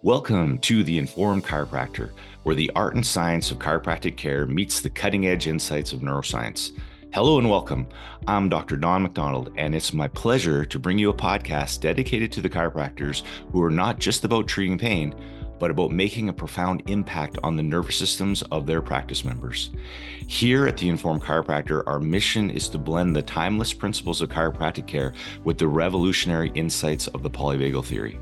Welcome to The Informed Chiropractor, where the art and science of chiropractic care meets the cutting-edge insights of neuroscience. Hello and welcome. I'm Dr. Don McDonald, and it's my pleasure to bring you a podcast dedicated to the chiropractors who are not just about treating pain, but about making a profound impact on the nervous systems of their practice members. Here at The Informed Chiropractor, our mission is to blend the timeless principles of chiropractic care with the revolutionary insights of the polyvagal theory.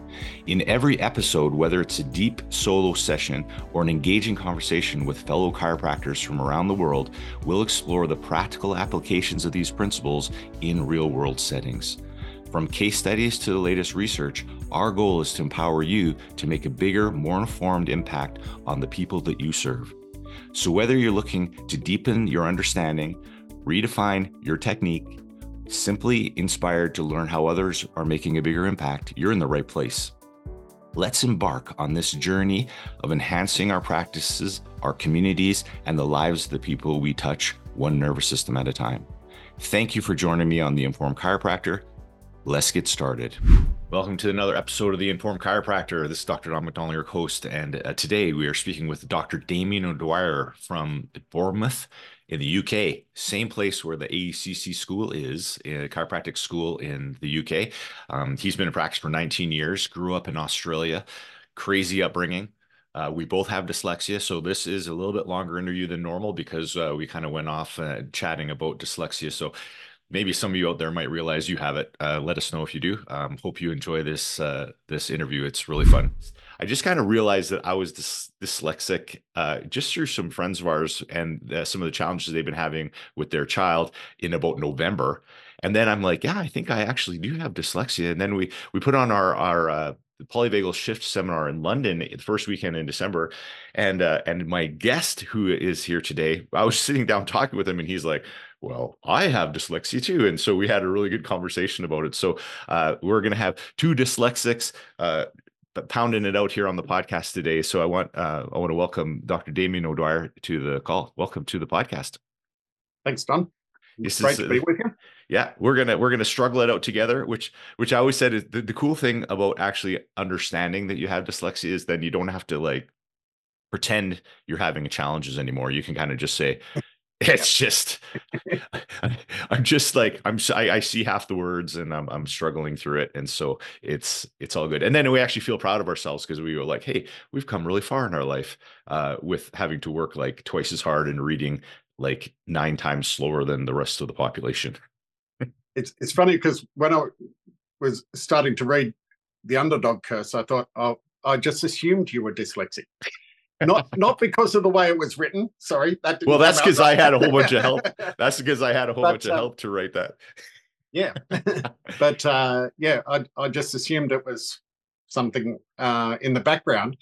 In every episode, whether it's a deep solo session or an engaging conversation with fellow chiropractors from around the world, we'll explore the practical applications of these principles in real-world settings. From case studies to the latest research, our goal is to empower you to make a bigger, more informed impact on the people that you serve. So whether you're looking to deepen your understanding, redefine your technique, simply inspired to learn how others are making a bigger impact, you're in the right place. Let's embark on this journey of enhancing our practices, our communities, and the lives of the people we touch, one nervous system at a time. Thank you for joining me on The Informed Chiropractor. Let's get started. Welcome to another episode of The Informed Chiropractor. This is Dr. Don McDonald, your host, and today we are speaking with Dr. Damien O'Dwyer from Bournemouth in the UK, same place where the AECC school is, a chiropractic school in the UK. He's been in practice for 19 years, grew up in Australia, crazy upbringing. We both have dyslexia, so this is a little bit longer interview than normal because we kind of went off chatting about dyslexia. So maybe some of you out there might realize you have it. Let us know if you do. Hope you enjoy this interview. It's really fun. I just kind of realized that I was dyslexic just through some friends of ours and some of the challenges they've been having with their child in about November. And then I'm like, yeah, I think I actually do have dyslexia. And then we put on our polyvagal shift seminar in London the first weekend in December. And my guest who is here today, I was sitting down talking with him and he's like, well, I have dyslexia too. And so we had a really good conversation about it. So we're going to have two dyslexics pounding it out here on the podcast today. So I want to welcome Dr. Damien O'Dwyer to the call. Welcome to the podcast. Thanks, Don. It's great to be with you. Yeah, we're gonna struggle it out together, which I always said is the cool thing about actually understanding that you have dyslexia is then you don't have to like pretend you're having challenges anymore. You can kind of just say, it's just, I'm just like, I see half the words and I'm struggling through it. And so it's all good. And then we actually feel proud of ourselves because we were like, hey, we've come really far in our life with having to work like twice as hard and reading like 9 times slower than the rest of the population. It's funny because when I was starting to read The Underdog Curse, I thought, oh, I just assumed you were dyslexic. Not because of the way it was written. Sorry. That's because I had a whole bunch of help. That's because I had a whole bunch of help to write that. Yeah. But I just assumed it was something in the background.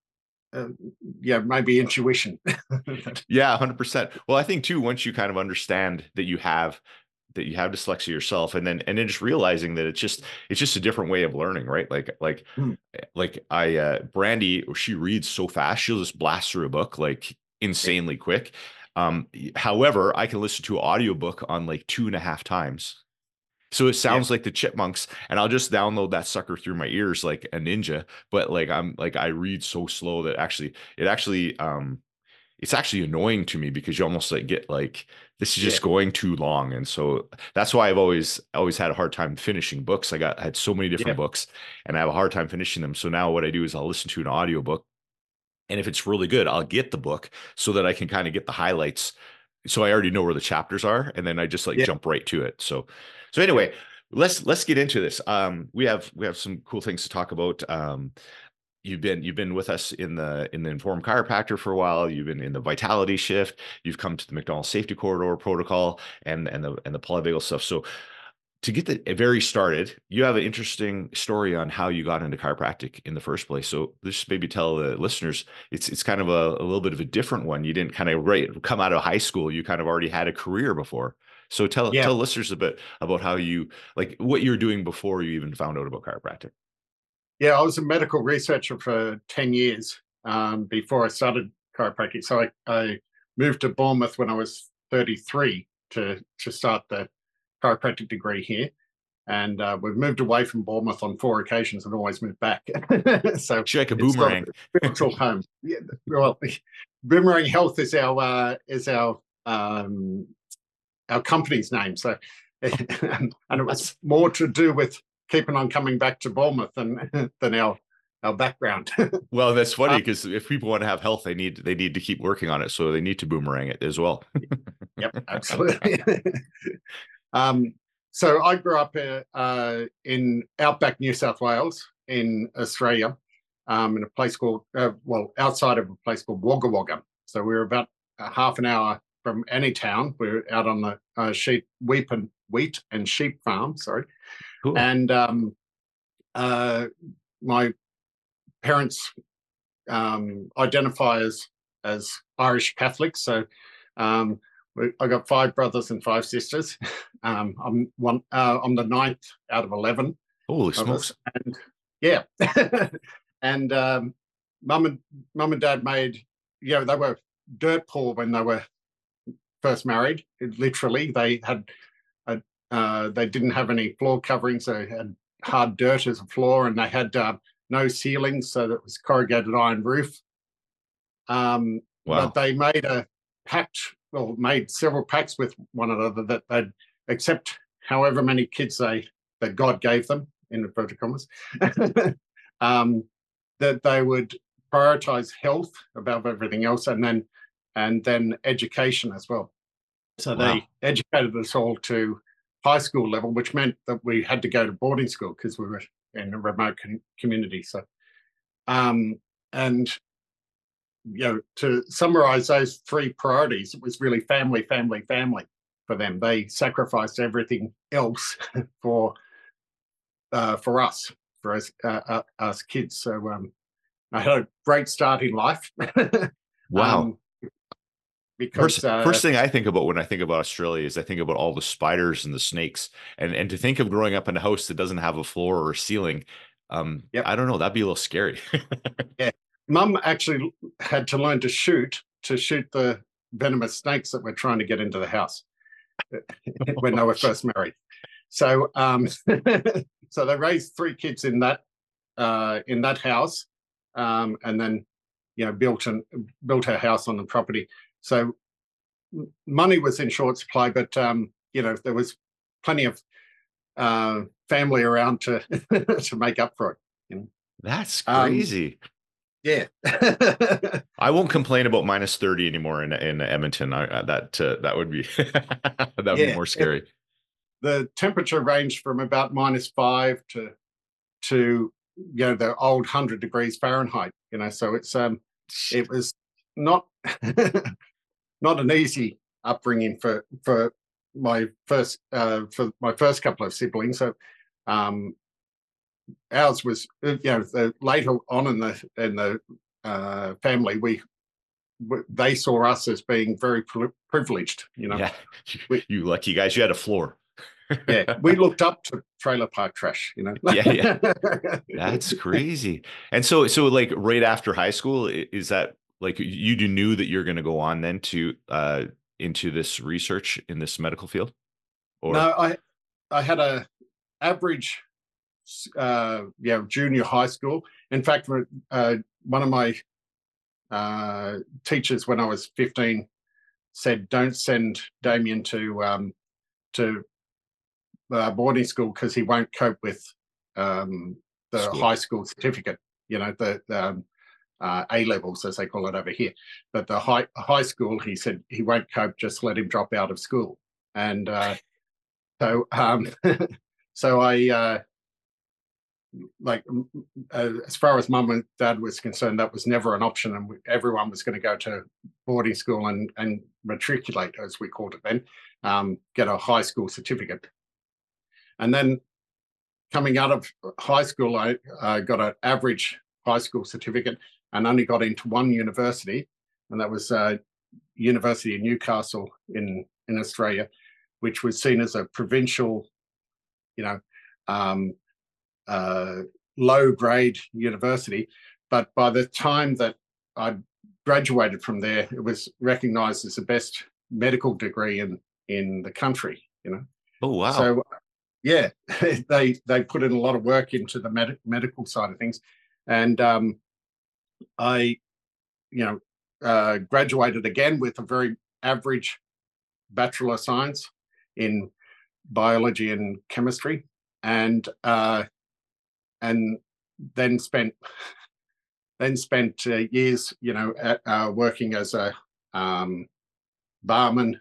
Maybe intuition. Yeah, 100%. Well, I think too, once you kind of understand that you have dyslexia yourself, and then just realizing that it's just a different way of learning, right? Like Brandy, she reads so fast, she'll just blast through a book like insanely quick. However, I can listen to an audiobook on like 2.5 times. So it sounds like the Chipmunks, and I'll just download that sucker through my ears like a ninja. But like I read so slow that it's actually annoying to me because you almost like get like this is just going too long. And so that's why I've always had a hard time finishing books. I had so many different books and I have a hard time finishing them. So now what I do is I'll listen to an audiobook, and if it's really good, I'll get the book so that I can kind of get the highlights. So I already know where the chapters are, and then I just like jump right to it. So anyway, let's get into this. We have some cool things to talk about. You've been with us in the Informed Chiropractor for a while. You've been in the Vitality Shift. You've come to the McDonald Safety Corridor protocol and the polyvagal stuff. So to get the very started, you have an interesting story on how you got into chiropractic in the first place. So just maybe tell the listeners, it's kind of a little bit of a different one. You didn't kind of come out of high school. You kind of already had a career before. So tell listeners a bit about how you, like what you were doing before you even found out about chiropractic. Yeah, I was a medical researcher for 10 years before I started chiropractic. So I moved to Bournemouth when I was 33 to start the chiropractic degree here. And we've moved away from Bournemouth on 4 occasions and always moved back. So it's like a boomerang. Spiritual home. Yeah, well, Boomerang Health is our company's name. So, and it was more to do with keeping on coming back to Bournemouth than our background. Well, that's funny because if people want to have health, they need to keep working on it. So they need to boomerang it as well. Yep, absolutely. So I grew up in outback New South Wales in Australia, in a place called, outside of a place called Wagga Wagga. So we were about a half an hour from any town. We were out on the wheat and sheep farm, sorry. Cool. And my parents identify as Irish Catholics. So I got 5 brothers and 5 sisters. I'm the 9th out of 11. Holy smokes! And yeah, and mum and dad made, they were dirt poor when they were first married. Literally, they didn't have any floor coverings. They had hard dirt as a floor, and they had no ceilings, so that was corrugated iron roof. Wow. But they made made several pacts with one another that they'd accept however many kids that God gave them, in inverted commas, that they would prioritize health above everything else, and then education as well. So they educated us all to high school level, which meant that we had to go to boarding school because we were in a remote community. So, and to summarize those 3 priorities, it was really family, family, family for them. They sacrificed everything else for us kids. So I had a great start in life. Wow. Because first thing I think about when I think about Australia is I think about all the spiders and the snakes, and to think of growing up in a house that doesn't have a floor or a ceiling, yep. I don't know, that'd be a little scary. Yeah, Mum actually had to learn to shoot the venomous snakes that were trying to get into the house when they were first married. So so they raised 3 kids in that house, and then built her house on the property. So money was in short supply, but there was plenty of family around to to make up for it. That's crazy. Yeah. I won't complain about minus 30 anymore in Edmonton. That would be be more scary. The temperature ranged from about -5 to the old 100 degrees Fahrenheit. So it was not not an easy upbringing for my first couple of siblings. So ours was later on in the family, they saw us as being very privileged. Yeah, you lucky guys, you had a floor. Yeah, we looked up to trailer park trash. Yeah, that's crazy. And so like right after high school, is that like you knew that you're going to go on then to into this research in this medical field? Or no, I had a average junior high school. In fact, one of my teachers when I was 15 said, "Don't send Damien to boarding school because he won't cope with the high school certificate. The A levels, as they call it over here. But the high school, he said he won't cope. Just let him drop out of school." And so I as far as mum and dad was concerned, that was never an option, and everyone was going to go to boarding school and matriculate, as we called it then, get a high school certificate. And then coming out of high school, I got an average high school certificate and only got into one university, and that was University of Newcastle in Australia, which was seen as a provincial, low-grade university. But by the time that I graduated from there, it was recognised as the best medical degree in the country. Oh wow! So yeah, they put in a lot of work into the medical side of things, and I, graduated again with a very average Bachelor of Science in biology and chemistry, and and then spent years, working as a barman,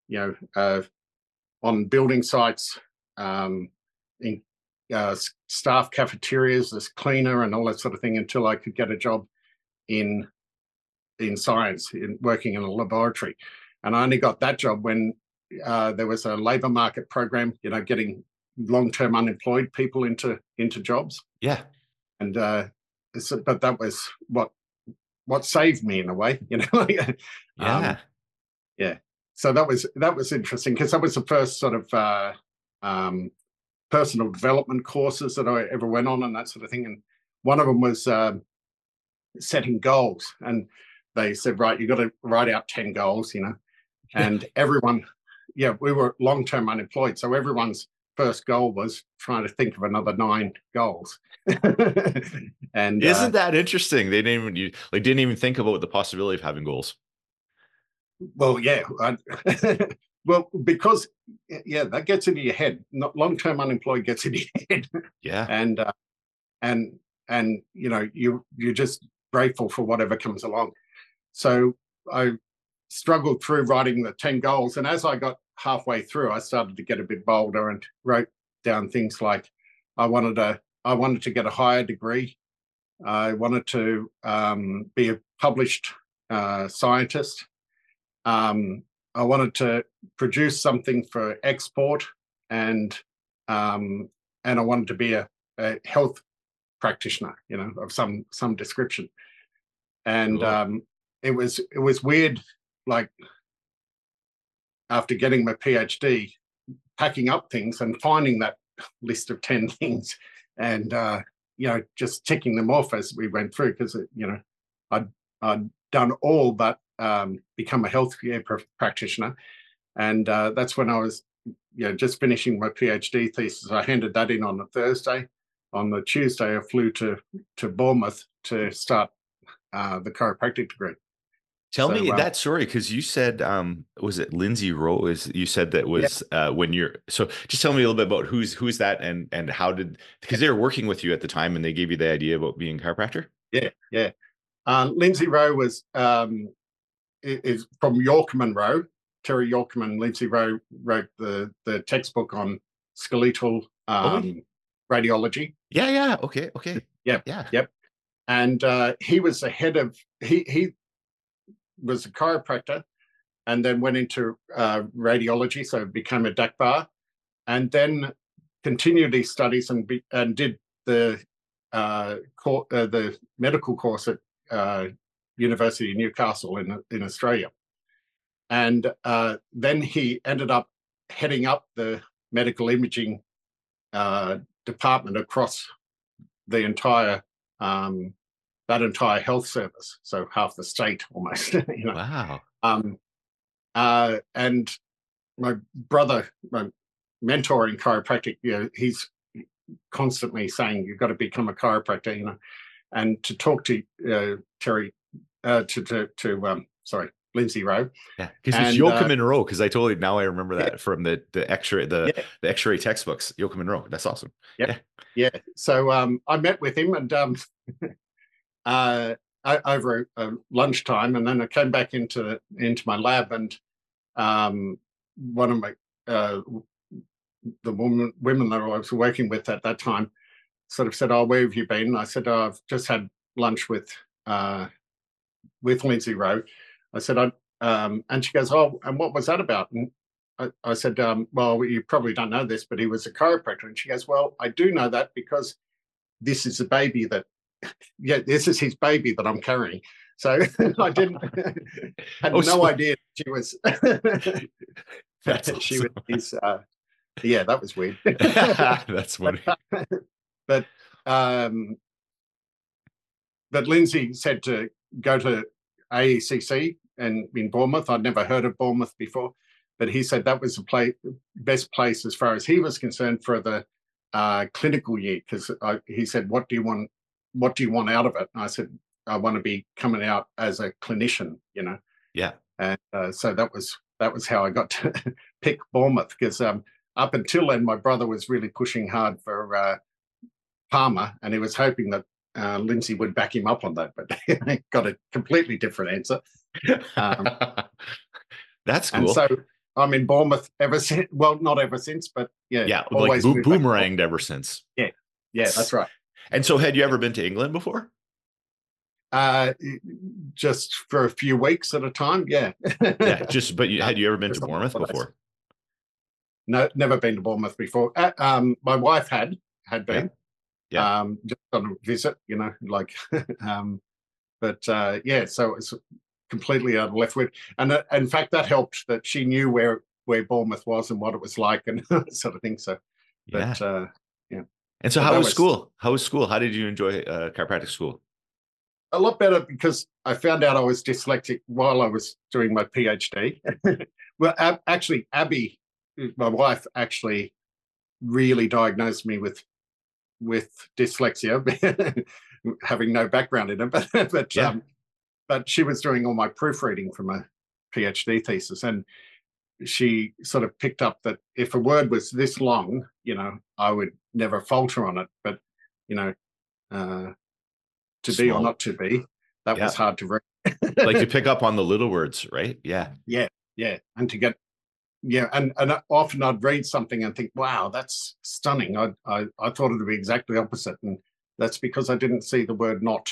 on building sites, in staff cafeterias as cleaner and all that sort of thing, until I could get a job in science, in working in a laboratory. And I only got that job when there was a labour market program, getting long-term unemployed people into jobs. Yeah. And but that was what saved me in a way, Yeah. Yeah. So that was interesting, because that was the first sort of personal development courses that I ever went on, and that sort of thing. And one of them was setting goals, and they said, right, you got to write out 10 goals, and everyone, we were long-term unemployed, so everyone's first goal was trying to think of another 9 goals. And isn't that interesting? They didn't even think about the possibility of having goals. Well, yeah. Well, because that gets into your head. Not long-term unemployed gets into your head. Yeah. And you're just grateful for whatever comes along. So I struggled through writing the 10 goals, and as I got halfway through, I started to get a bit bolder and wrote down things like I wanted to get a higher degree. I wanted to be a published scientist. I wanted to produce something for export, and I wanted to be a health practitioner, of some description. And cool. It was weird, like after getting my PhD, packing up things and finding that list of 10 things, and just ticking them off as we went through, because I'd done all but become a healthcare practitioner. And that's when I was just finishing my PhD thesis. I handed that in on a Thursday. On the Tuesday, I flew to Bournemouth to start the chiropractic degree. Tell me that story, because you said, was it Lindsay Rowe? You said that was when you're, so just tell me a little bit about who's that, and how because they were working with you at the time and they gave you the idea about being a chiropractor? Yeah. Lindsay Rowe was is from Yorkerman Rowe. Terry Yorkerman. Lindsay Rowe wrote the textbook on skeletal radiology. Yeah. Okay. Yep. And he was the head of, he was a chiropractor, and then went into radiology, so became a DACBAR, and then continued his studies and did the medical course at University of Newcastle in Australia. And then he ended up heading up the medical imaging department across the entire that entire health service, so half the state almost. Wow. And my brother, my mentor in chiropractic, he's constantly saying you've got to become a chiropractor, and to talk to Terry, Lindsay Rowe. Yeah, because it's Yoakum Rowe. Because I totally, now I remember that from the X-ray, the X-ray textbooks. Yoakum Rowe. That's awesome. Yeah. So I met with him, and over lunchtime, and then I came back into my lab, and one of my the women that I was working with at that time sort of said, "Oh, where have you been?" And I said, "Oh, I've just had lunch with Lindsay Rowe." I said, and she goes, "Oh, and what was that about?" And I said, "Well, you probably don't know this, but he was a chiropractor." And she goes, "Well, I do know that because this is the baby that, this is his baby that I'm carrying." So I had no idea she was. That's awesome. She was. That was weird. That's funny. But Lindsay said to go to AECC in Bournemouth. I'd never heard of Bournemouth before. but he said that was the best place as far as he was concerned for the clinical year, because he said, what do you want out of it? And I said, I want to be coming out as a clinician, Yeah. And so that was how I got to pick Bournemouth, because up until then my brother was really pushing hard for Palmer, and he was hoping that Lindsay would back him up on that, but he got a completely different answer. That's cool. And so I'm in Bournemouth ever since. Well, not ever since, but yeah, always like boomeranged ever since. Yeah, that's right. And so, had you ever been to England before? Just for a few weeks at a time. Yeah. Yeah. But had you ever been to Bournemouth before? No, never been to Bournemouth before. My wife had been. Yeah. Just on a visit, but yeah, so it's completely out of left field. And in fact, that helped that she knew where Bournemouth was and what it was like and sort of thing. So, but yeah. And so, how was school? How was school? How did you enjoy chiropractic school? A lot better, because I found out I was dyslexic while I was doing my PhD. Well, actually, Abby, my wife, actually really diagnosed me with dyslexia, having no background in it, but she was doing all my proofreading for my PhD thesis, and she sort of picked up that if a word was this long, I would never falter on it, but to be or not to be, that was hard to read. Like to pick up on the little words, right? Yeah, and to get and often I'd read something and think, wow, that's stunning. I thought it would be exactly the opposite, and that's because I didn't see the word not.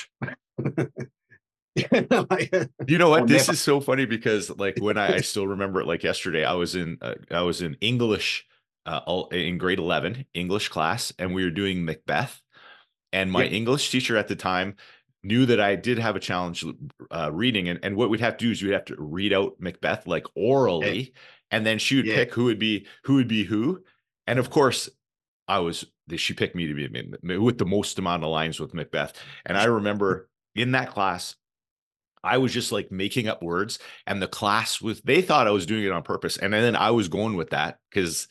You know what? This is so funny, because like when I still remember it like yesterday. I was in English in grade 11 English class, and we were doing Macbeth, and my English teacher at the time knew that I did have a challenge reading, and what we'd have to do is we'd have to read out Macbeth like orally, and then she would pick who would be who. And of course, she picked me to be with the most amount of lines with Macbeth. And I remember in that class, I was just like making up words, and the class they thought I was doing it on purpose. And then I was going with that because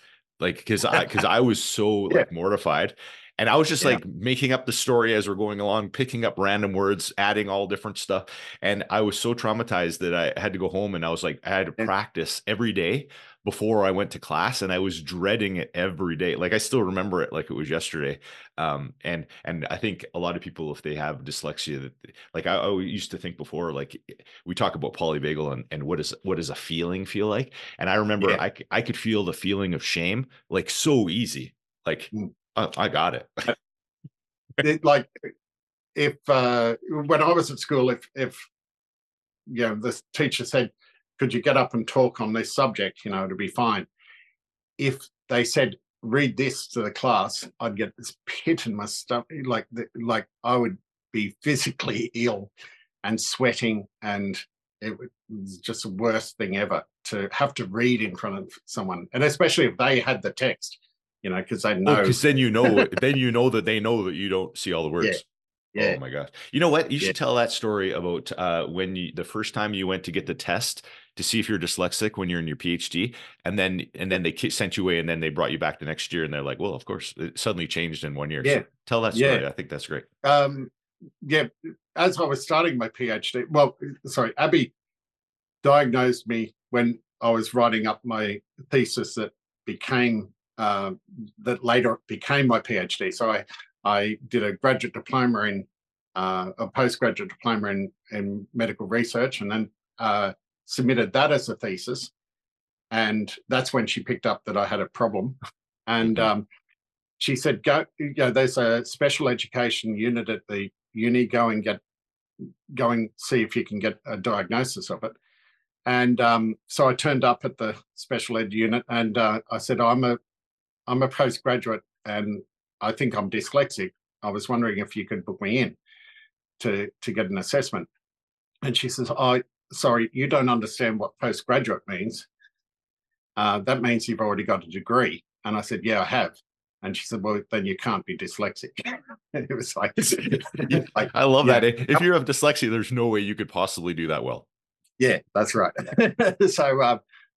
I was so like mortified. And I was just like making up the story as we're going along, picking up random words, adding all different stuff. And I was so traumatized that I had to go home, and I was like, I had to practice every day before I went to class, and I was dreading it every day. Like I still remember it like it was yesterday. And I think a lot of people, if they have dyslexia, that like I used to think before, like we talk about polyvagal and what does a feeling feel like? And I remember I could feel the feeling of shame like so easy. Like I got it. Like if when I was at school, if the teacher said, could you get up and talk on this subject, it'd be fine. If they said, read this to the class, I'd get this pit in my stomach, like I would be physically ill and sweating, and it was just the worst thing ever to have to read in front of someone, and especially if they had the text. Because they know. Because then you know that they know that you don't see all the words. Yeah. Oh my gosh! You know what? You should tell that story about when the first time you went to get the test to see if you're dyslexic when you're in your PhD, and then they sent you away, and then they brought you back the next year, and they're like, well, of course, it suddenly changed in 1 year. Yeah. So tell that story. I think that's great. As I was starting my PhD, Abby diagnosed me when I was writing up my thesis that later became my PhD. So I did a graduate diploma a postgraduate diploma in medical research, and then submitted that as a thesis. And that's when she picked up that I had a problem. And she said, go, there's a special education unit at the uni, go and see if you can get a diagnosis of it. And so I turned up at the special ed unit, and I said, I'm a postgraduate and I think I'm dyslexic. I was wondering if you could book me in to get an assessment. And she says, oh, sorry, you don't understand what postgraduate means. That means you've already got a degree. And I said, yeah, I have. And she said, well, then you can't be dyslexic. It was like I love that. If you have dyslexia, there's no way you could possibly do that well. Yeah, that's right.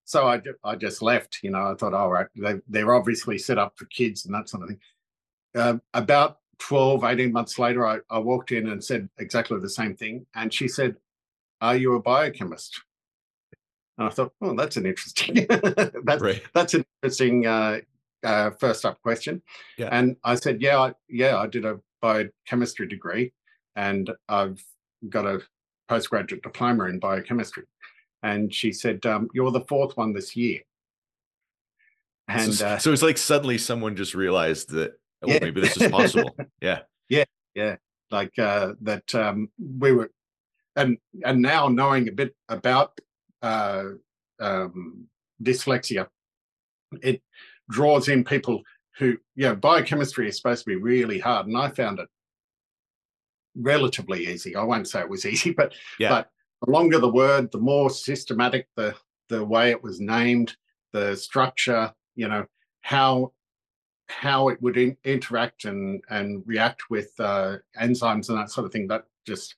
So I just left. I thought, all right, they're obviously set up for kids and that sort of thing. About 12, 18 months later, I walked in and said exactly the same thing. And she said, "Are you a biochemist?" And I thought, oh, that's an interesting Right. that's an interesting first up question. Yeah. And I said, I did a biochemistry degree, and I've got a postgraduate diploma in biochemistry. And she said, "You're the fourth one this year." And So it's like suddenly someone just realized that, oh, yeah, maybe this is possible. Yeah. yeah, like that we were, and now knowing a bit about uh, dyslexia, it draws in people who, biochemistry is supposed to be really hard, and I found it relatively easy. I won't say it was easy, but Yeah. the longer the word, the more systematic the way it was named, the structure, how it would interact and react with enzymes and that sort of thing. That just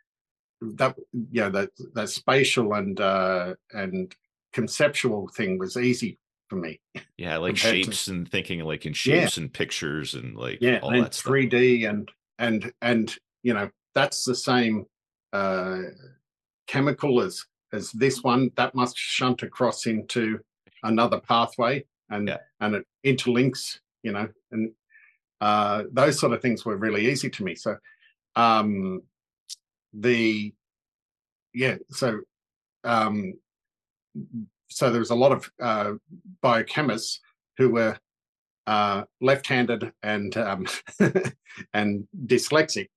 that spatial and conceptual thing was easy for me. Yeah. Like shapes and thinking like in Yeah, shapes and pictures and like yeah, all and that stuff. 3D and that's the same uh, chemical as this one. That must shunt across into another pathway, and Yeah. and it interlinks. And those sort of things were really easy to me. So um, the yeah, so um, so there was a lot of biochemists who were left-handed and and dyslexic,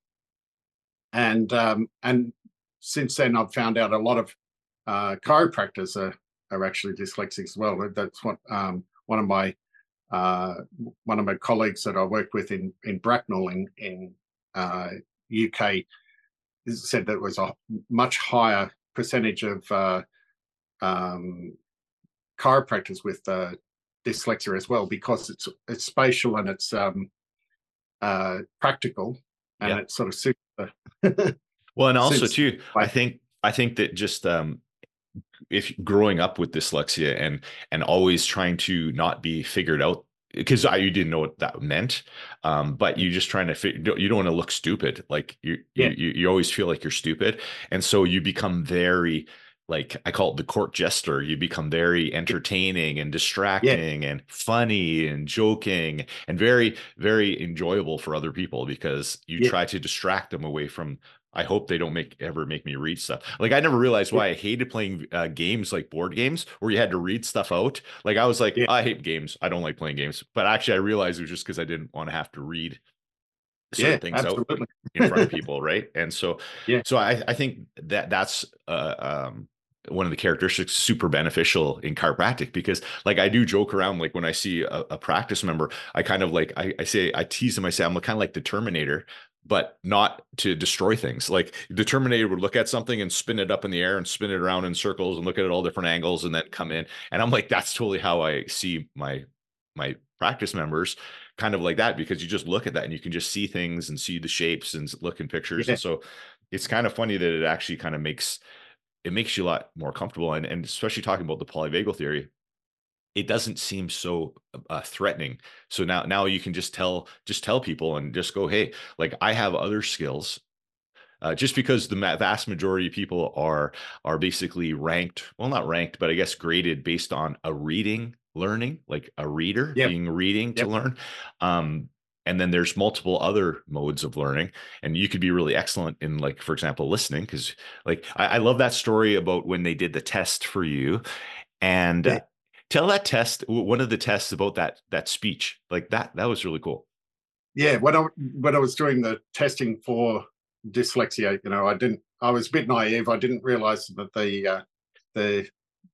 and since then I've found out a lot of chiropractors are actually dyslexic as well. That's what one of my colleagues that I worked with in Bracknell in UK said that it was a much higher percentage of um, chiropractors with dyslexia as well, because it's spatial and it's practical, and Yeah. it sort of suits the Well, and also suits. too, I Like, think I think that just if growing up with dyslexia and always trying to not be figured out because you didn't know what that meant, but you just trying to you don't want to look stupid. Like yeah, you always feel like you're stupid, and so you become very, like I call it the court jester. You become very entertaining and yeah, distracting and funny and joking and very, very enjoyable for other people because you yeah, try to distract them away from. I hope they don't ever make me read stuff. Like I never realized yeah, why I hated playing games like board games where you had to read stuff out. Like I was like, yeah, I hate games. I don't like playing games. But actually, I realized it was just because I didn't want to have to read certain yeah, things out absolutely. in front of people, right? And so, Yeah, I think that's one of the characteristics super beneficial in chiropractic because, like, I do joke around, like when I see a practice member, I kind of like I tease them, I say I'm kind of like the Terminator, but not to destroy things. Like the Terminator would look at something and spin it up in the air and spin it around in circles and look at it all different angles and then come in. And I'm like, that's totally how I see my practice members, kind of like that, because you just look at that and you can just see things and see the shapes and look in pictures. yeah, And so it's kind of funny that it actually kind of makes you a lot more comfortable. And especially talking about the polyvagal theory, it doesn't seem so threatening. So now you can just tell people and just go, hey, like I have other skills. Just because the vast majority of people are basically ranked, well, not ranked, but I guess graded based on a reading learning, like a reader yep, being reading to yep, learn. Um, and then there's multiple other modes of learning, and you could be really excellent in, like, for example, listening. Because, like, I love that story about when they did the test for you, and yeah, tell that test, one of the tests about that speech, like that was really cool. yeah. When I was doing the testing for dyslexia, I was a bit naive. I didn't realize that the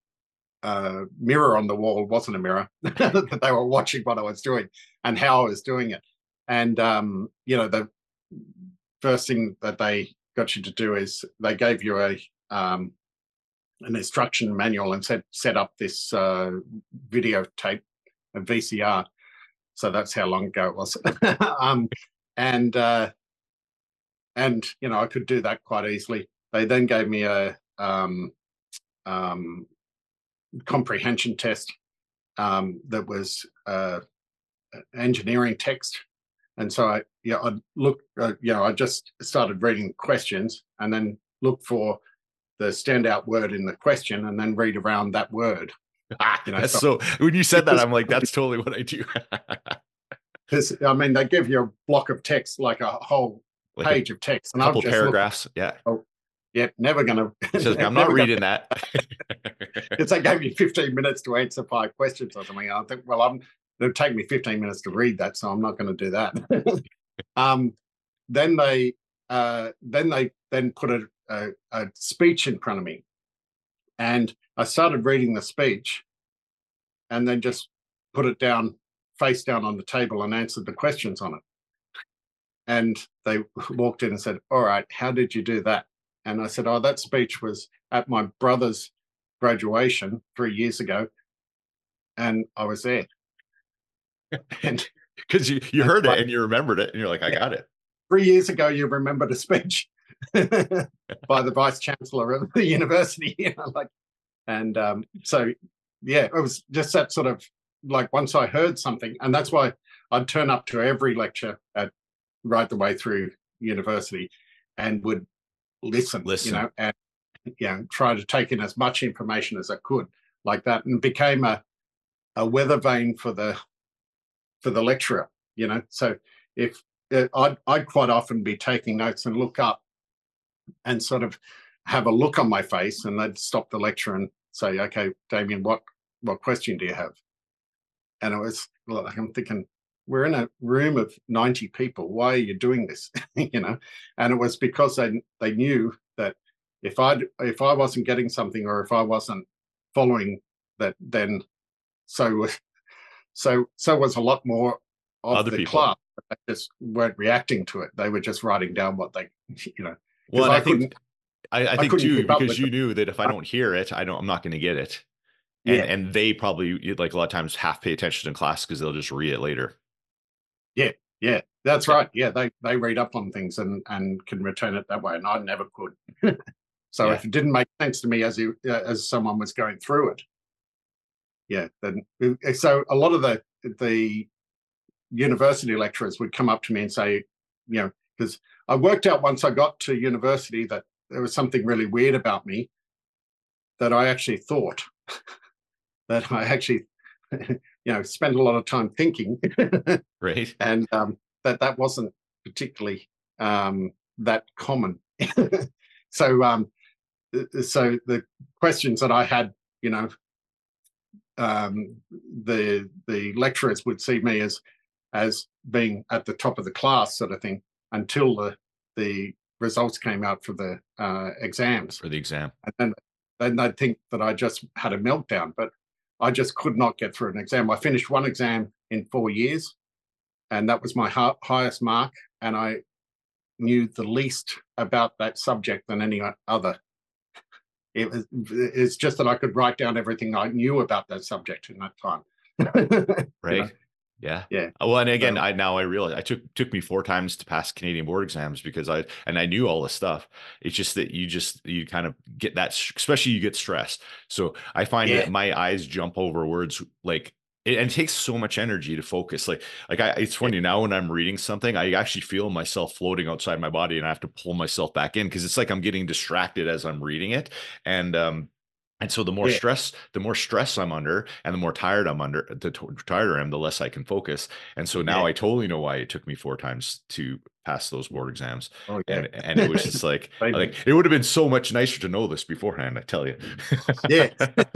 mirror on the wall wasn't a mirror, that they were watching what I was doing and how I was doing it. And the first thing that they got you to do is they gave you an instruction manual and said set up this videotape, a VCR. So that's how long ago it was. um, and I could do that quite easily. They then gave me a comprehension test that was engineering text. And so I'd look, I just started reading questions and then look for the standout word in the question and then read around that word. So when you said that, I'm like, that's totally what I do. Because I mean, they give you a block of text, like a whole page of text, and a couple paragraphs. Never gonna. I'm not reading that. Because they gave you 15 minutes to answer 5 questions or something. I think, well, it'll take me 15 minutes to read that, so I'm not going to do that. Then they put a speech in front of me, and I started reading the speech, and then just put it down, face down on the table, and answered the questions on it. And they walked in and said, "All right, how did you do that?" And I said, "Oh, that speech was at my brother's graduation 3 years ago, and I was there." And because you heard it and you remembered it, and you're like, "I got it." 3 years ago, you remembered a speech by the vice chancellor of the university, so it was just that sort of like, once I heard something, and that's why I'd turn up to every lecture right the way through university and would listen, and try to take in as much information as I could, like that, and became a weather vane for the lecturer. So if I'd quite often be taking notes and look up and sort of have a look on my face, and they'd stop the lecture and say, "Okay, Damien, what question do you have?" And it was like, I'm thinking, we're in a room of 90 people. Why are you doing this? And it was because they knew that if I wasn't getting something, or if I wasn't following that, then so was a lot more of other the people. class. They just weren't reacting to it. They were just writing down what they, Well, I think too, because you knew that if I don't hear it, I'm not going to get it. And they probably, like, a lot of times half pay attention in class because they'll just read it later. Yeah, that's right. Yeah, they read up on things and can return it that way, and I never could. So if it didn't make sense to me as someone was going through it, then so a lot of the university lecturers would come up to me and say, because I worked out once I got to university that there was something really weird about me, that I actually thought that I actually spend a lot of time thinking, right? And that wasn't particularly that common. So the questions that I had, the lecturers would see me as being at the top of the class, sort of thing, until the results came out for the exams. For the exam. And then they'd think that I just had a meltdown, but I just could not get through an exam. I finished one exam in 4 years, and that was my highest mark, and I knew the least about that subject than any other. It's just that I could write down everything I knew about that subject in that time. Right. Yeah. Well, and again, I realize it took me 4 times to pass Canadian board exams because I knew all this stuff. It's just that you kind of get that, especially you get stressed. So I find that my eyes jump over words, like, and it takes so much energy to focus. It's funny now when I'm reading something, I actually feel myself floating outside my body, and I have to pull myself back in because it's like I'm getting distracted as I'm reading it. And so the more stress I'm under, and the more tired I'm under, the tighter I am, the less I can focus. And so now I totally know why it took me 4 times to pass those board exams. Oh, yeah. And it was just like, it would have been so much nicer to know this beforehand, I tell you. Yeah.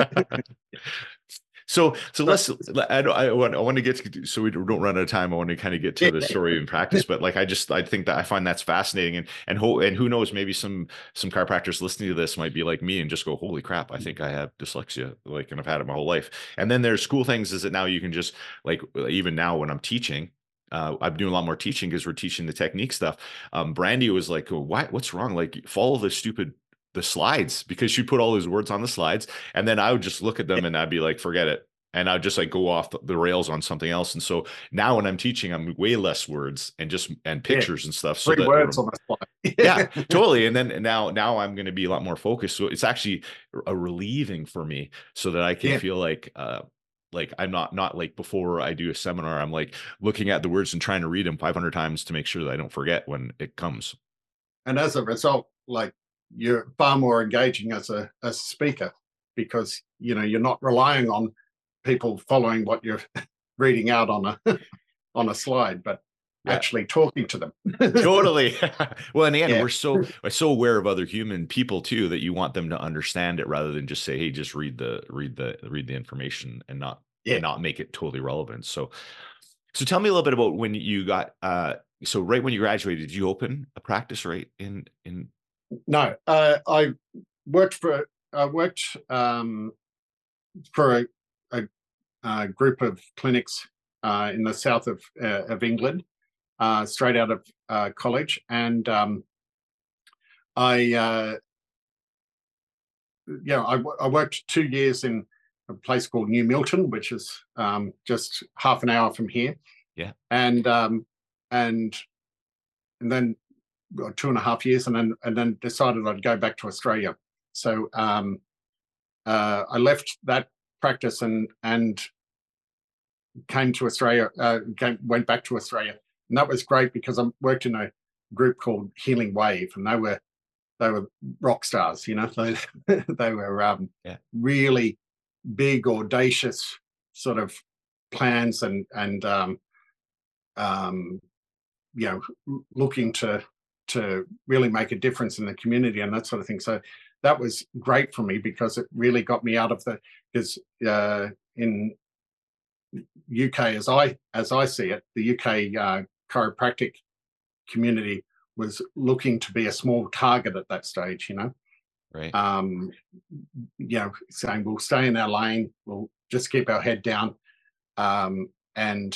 So I want to get to, so we don't run out of time. I want to kind of get to the story in practice, but I think that I find that's fascinating, and who knows, maybe some chiropractors listening to this might be like me and just go, holy crap, I think I have dyslexia, and I've had it my whole life. And then there's cool things is that now you can just, even now when I'm teaching, I'm doing a lot more teaching because we're teaching the technique stuff. Brandy was like, what's wrong? Follow the slides, because she put all those words on the slides, and then I would just look at them and I'd be like, forget it. And I'd just go off the rails on something else. And so now when I'm teaching, I'm way less words and pictures and stuff. So 3 words on the slide. Yeah, totally. And then now I'm going to be a lot more focused. So it's actually a relieving for me so that I can Yeah. feel like I'm not like before I do a seminar, I'm like looking at the words and trying to read them 500 times to make sure that I don't forget when it comes. And as a result, like you're far more engaging as a speaker because you're not relying on people following what you're reading out on a on a slide, but Yeah. actually talking to them. Totally. Well, in the end, Yeah, we're so aware of other human people too that you want them to understand it rather than just say, "Hey, just read the information," and not yeah. make it totally relevant. So tell me a little bit about when you got so right when you graduated, did you open a practice right in No, I worked for a group of clinics in the south of England, straight out of college, and I I worked 2 years in a place called New Milton, which is just half an hour from here, yeah. and and and then 2.5 years, and then decided I'd go back to Australia. So I left that practice and came to Australia. Went back to Australia, and that was great because I worked in a group called Healing Wave, and they were rock stars. They were Yeah. really big, audacious sort of plans, and um, looking to really make a difference in the community and that sort of thing. So that was great for me because it really got me out of because in UK, as I see it, the UK chiropractic community was looking to be a small target at that stage. Right. Um, saying we'll stay in our lane, we'll just keep our head down, and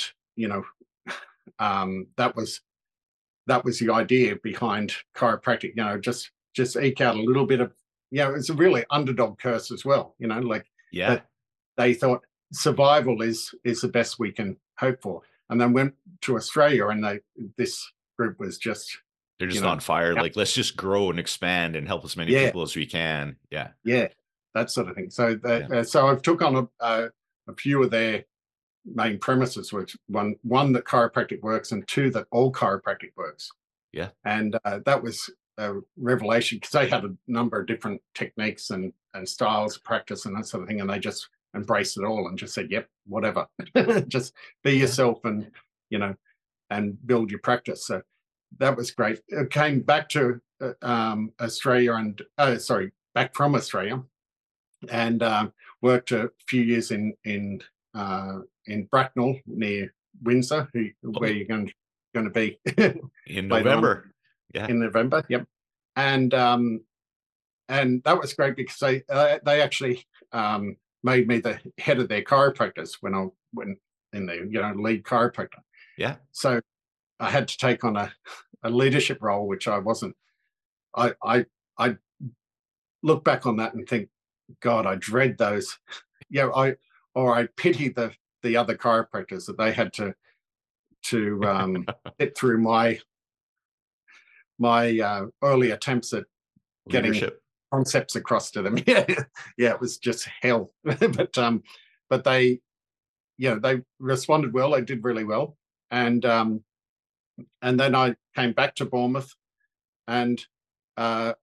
that was the idea behind chiropractic. Just eke out a little bit of, it's a really underdog curse as well. Like Yeah. that they thought survival is the best we can hope for, and then went to Australia, and this group was just, They're you just know, on fire. Like, let's just grow and expand and help as many yeah, people as we can. Yeah. yeah, that sort of thing. So Yeah. so I've took on a few of their main premises, which one that chiropractic works, and two that all chiropractic works. Yeah. And that was a revelation because they had a number of different techniques and styles of practice and that sort of thing, and they just embraced it all and just said, "Yep, whatever, just be Yeah. yourself and build your practice." So that was great. I came back to Australia and back from Australia, and worked a few years in Bracknell near Windsor, where Oh, you're going to be in later on November. Yeah. in November. Yep, and that was great because they actually made me the head of their chiropractors when I went in there, lead chiropractor. Yeah. So I had to take on a leadership role, which I wasn't. I look back on that and think, God, I dread those. I pity the other chiropractors that they had to get through my early attempts at getting Leadership. concepts across to them. Yeah, yeah, it was just hell. But they responded well. They did really well, and then I came back to Bournemouth and uh,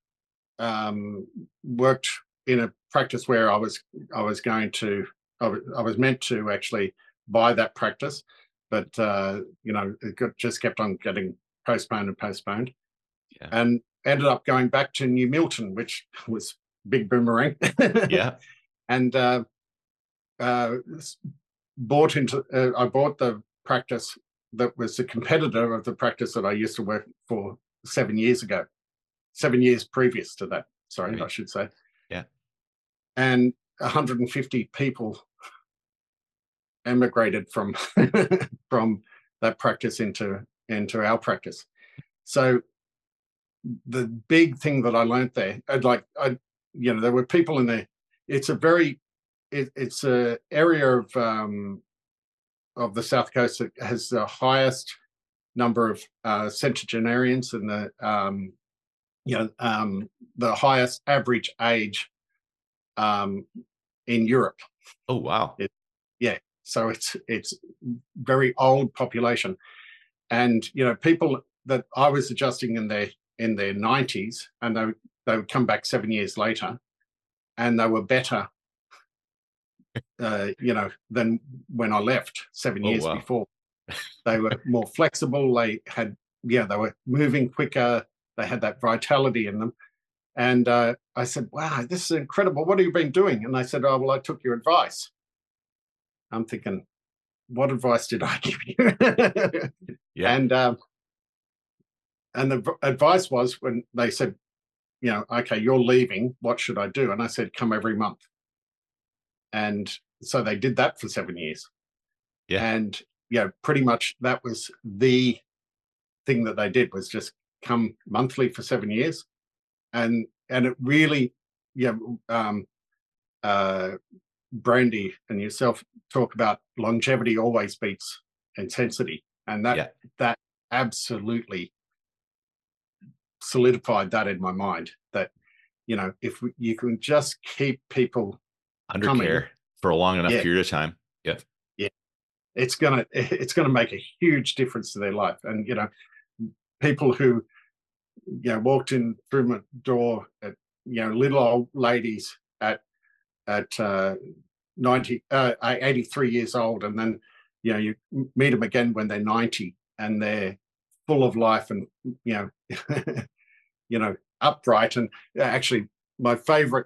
worked in a practice where I was going to I was meant to actually buy that practice, but just kept on getting postponed and postponed, Yeah. and ended up going back to New Milton, which was big boomerang, Yeah. and uh, I bought the practice that was a competitor of the practice that I used to work for 7 years ago, 7 years previous to that. Sorry, I Right. should say. Yeah. And 150 people emigrated from from that practice into our practice. So the big thing that I learned there, there were people in there. It's it's a area of the South Coast that has the highest number of centenarians and the highest average age in Europe. Oh wow! Yeah, so it's very old population, and people that I was adjusting in their 90s, and they would come back 7 years later, and they were better, than when I left 7 years before. They were more flexible. They were moving quicker. They had that vitality in them. And I said, wow, this is incredible. What have you been doing? And they said, oh, well, I took your advice. I'm thinking, what advice did I give you? Yeah. And the advice was, when they said, okay, you're leaving, what should I do? And I said, come every month. And so they did that for 7 years. Yeah. And pretty much that was the thing that they did, was just come monthly for 7 years. And it really, Brandy and yourself talk about longevity always beats intensity. And that absolutely solidified that in my mind, that, if you can just keep people under care for a long enough period of time. Yeah. Yeah. It's gonna make a huge difference to their life. And, people who, walked in through my door at, little old ladies at 83 years old, and then, you meet them again when they're 90 and they're full of life and, upright. And actually my favorite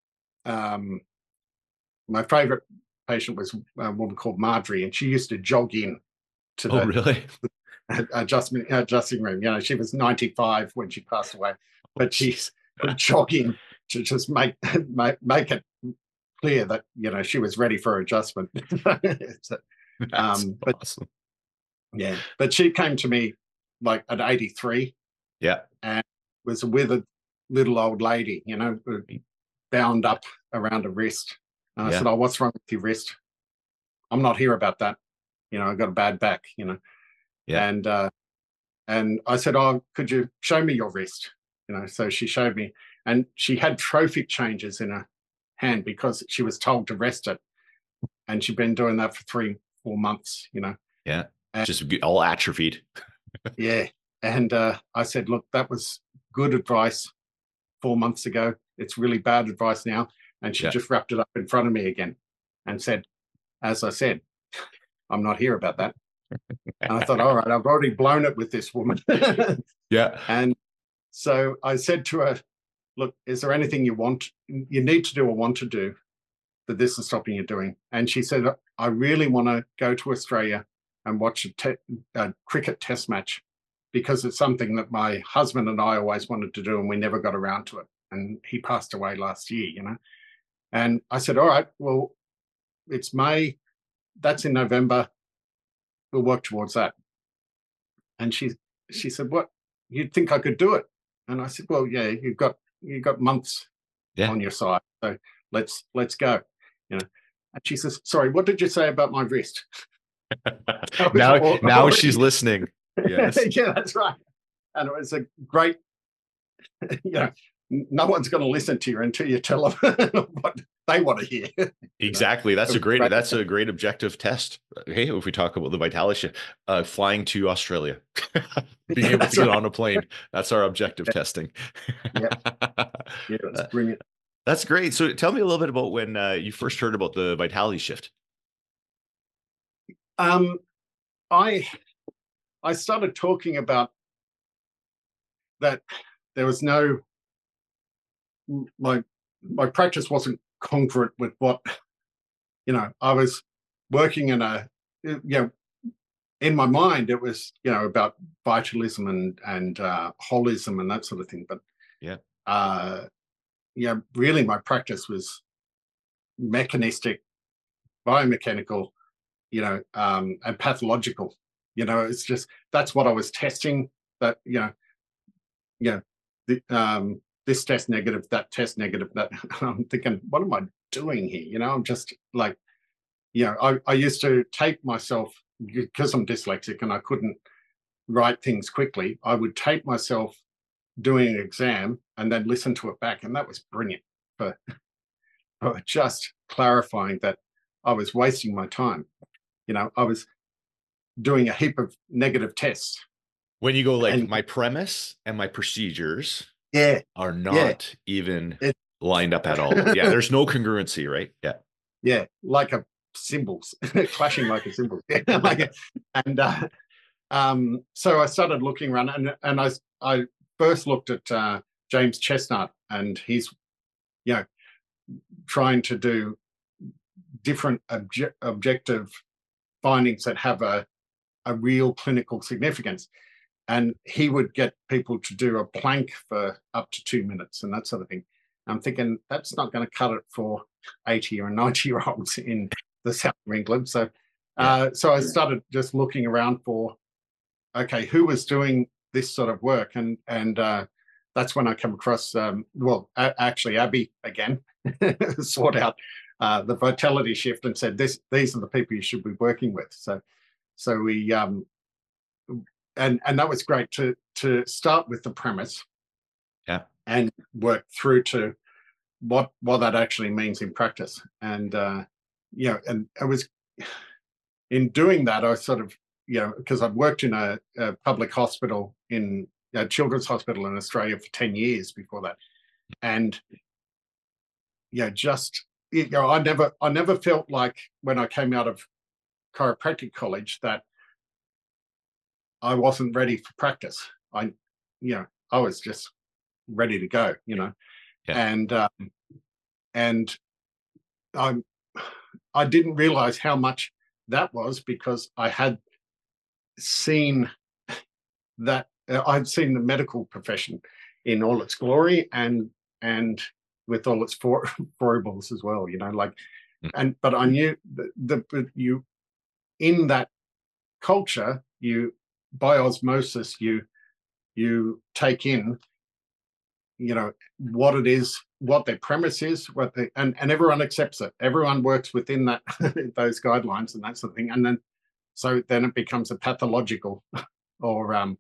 patient was a woman called Marjorie, and she used to jog in to the adjusting room. She was 95 when she passed away, but she's jogging to just make it clear that she was ready for adjustment. Awesome. Yeah, but she came to me like at 83. Yeah, and was with a little old lady, bound up around her wrist. And I said, oh, what's wrong with your wrist? I'm not here about that. I got a bad back, Yeah. And I said, oh, could you show me your wrist? So she showed me, and she had trophic changes in her hand because she was told to rest it. And she'd been doing that for 3-4 months, Yeah. And just all atrophied. Yeah. And I said, look, that was good advice 4 months ago. It's really bad advice now. And she just wrapped it up in front of me again and said, as I said, I'm not here about that. And I thought, all right, I've already blown it with this woman. Yeah. And so I said to her, look, is there anything you need to do or want to do that this is stopping you doing? And she said, I really want to go to Australia and watch a cricket test match, because it's something that my husband and I always wanted to do, and we never got around to it. And he passed away last year, And I said, all right, well, it's May. That's in November. We'll work towards that. And she said, what? You'd think I could do it? And I said, well, yeah, you've got months on your side. So let's go. And she says, sorry, what did you say about my wrist? now she's listening. Yes. Yeah, that's right. And it was a great, no one's going to listen to you until you tell them what they want to hear. Exactly. That's a great objective test. Hey, if we talk about the Vitalis, flying to Australia, being able to get on a plane, that's our objective testing. Yeah, that's brilliant. That's great. So tell me a little bit about when you first heard about the Vitality Shift. I started talking about that there was no, my practice wasn't congruent with what, I was working in in my mind, it was, about vitalism and holism and that sort of thing. But really my practice was mechanistic, biomechanical, and pathological. It's just, that's what I was testing. That, this test negative, that test negative, that. I'm thinking, what am I doing here? I'm just like, I used to tape myself because I'm dyslexic and I couldn't write things quickly, I would tape myself doing an exam and then listen to it back. And that was brilliant for just clarifying that I was wasting my time. I was doing a heap of negative tests. When you go like my premise and my procedures are not even lined up at all. Yeah, there's no congruency, right? Yeah, like a cymbals clashing like a cymbal. So I started looking around, and I first looked at James Chestnut, and he's trying to do different objective findings that have a real clinical significance. And he would get people to do a plank for up to 2 minutes and that sort of thing. I'm thinking that's not going to cut it for 80 or 90-year-olds in the south of England. So I started just looking around for, okay, who was doing this sort of work? And that's when I come across, actually Abby again, sought out the Vitality Shift and said, these are the people you should be working with. So we, and that was great to start with the premise, and work through to what that actually means in practice. And and I was in doing that, I sort of because I've worked in a public hospital in a children's hospital in Australia for 10 years before that, and I never felt like when I came out of chiropractic college that I wasn't ready for practice. I was just ready to go, and I didn't realize how much that was, because I had seen that I'd seen the medical profession in all its glory and with all its foibles as well, but I knew that you in that culture, you by osmosis, you take in, what it is, what their premise is, and everyone accepts it. Everyone works within that those guidelines and that sort of thing. And then it becomes a pathological or a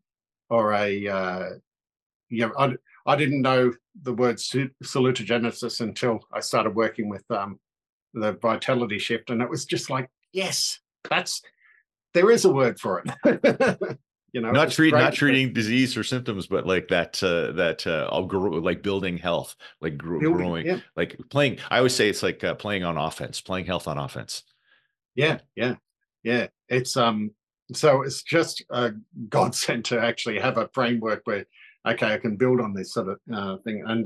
I didn't know the word salutogenesis until I started working with the Vitality Shift, and it was just like, yes, there is a word for it. Not treating disease or symptoms, but like that like building health, like growing, like playing. I always say it's like playing on offense, playing health on offense. Yeah. It's so it's just a godsend to actually have a framework where, okay, I can build on this sort of thing, and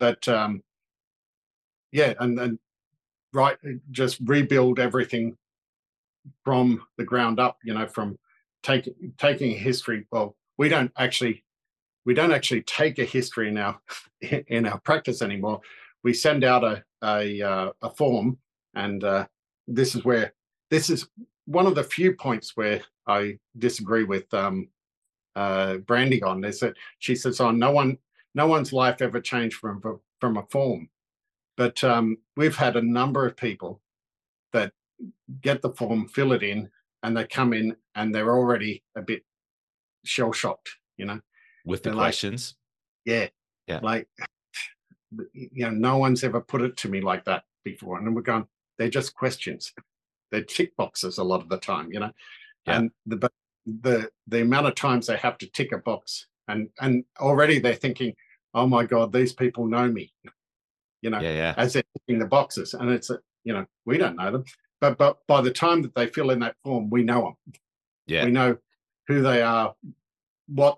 and right, just rebuild everything from the ground up. From taking a history. Well, we don't actually take a history in our practice anymore. We send out a form, and this is one of the few points where I disagree with Brandy on is that she says, "Oh, no one's life ever changed from a form," but we've had a number of people that get the form, fill it in, and they come in and they're already a bit shell shocked, with the questions. Like, no one's ever put it to me like that before, and then we're going, they're just questions. They're tick boxes a lot of the time, and the amount of times they have to tick a box, and already they're thinking, oh my God, these people know me, as they're ticking the boxes, and it's we don't know them, but by the time that they fill in that form, we know them. We know who they are, what